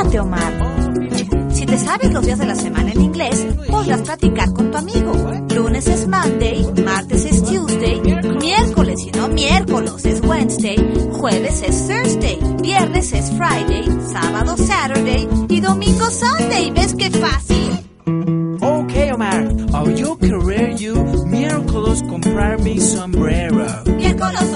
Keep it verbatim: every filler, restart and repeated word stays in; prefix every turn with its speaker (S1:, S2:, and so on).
S1: Anímate, Omar. Si te sabes los días de la semana en inglés, podrás practicar con tu amigo. Lunes es Monday, martes es Tuesday, miércoles y no miércoles es Wednesday, jueves es Thursday, viernes es Friday, sábado Saturday y domingo Sunday. ¿Ves qué fácil?
S2: Okay, Omar. Oh, yo querer you miércoles comprar mi sombrero.
S1: Miércoles